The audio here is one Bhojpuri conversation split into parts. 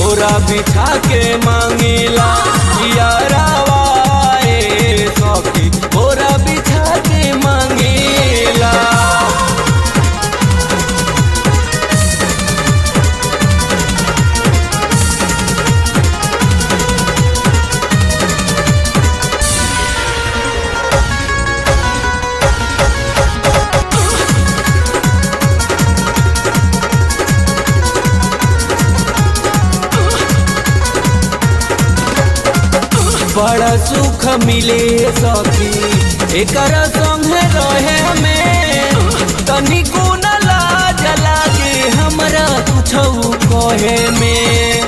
बोरा बिछा के मांगेला यारावा ए सखी बोरा बिछा के मांगेला। बड़ा सुख मिले सखी एकर संगे रहे में, तनिको न लाज लागे हमरा कुछो कहे में।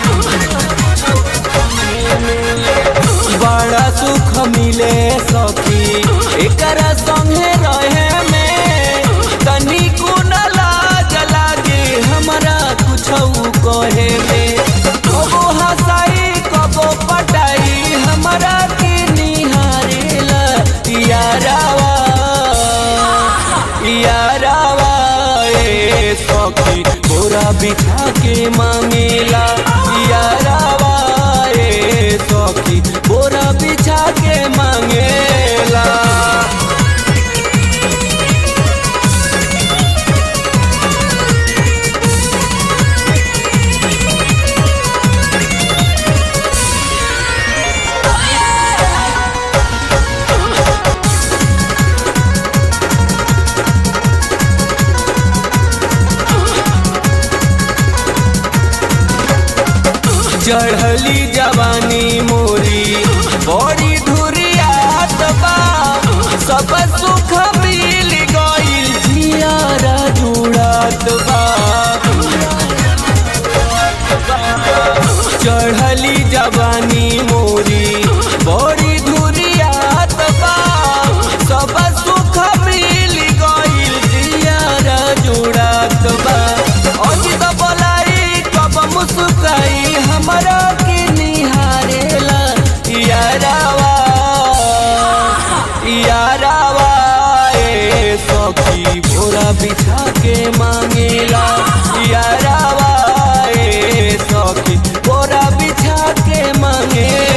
बड़ा सुख मिले सखी एकर संगे रहे में, तनिको न लाज लागे हमरा कुछो कहे में। कबो हंसाई कबो पटाई हमरा के निहारेला यारावा यारावा ए सखी बोरा बिछा के मांगेला यारावा ए सखी बोरा बिछा के मांगेला। चढ़ली जवानी मोरी बड़ी धुरियात बा, सब सुख मिल गइल जियारा जुड़ात बा। चढ़ली जवानी मोरी बड़ी धुरियात बा, सब सुख मिल गइल जियारा जुड़ात बा। अजित बोलाई कब मुस्काई हमरा के निहारेला यारावा यारावा ए सखी बोरा बिछा के मांगेला यारावा ए सखी बोरा बिछा के मांगेला।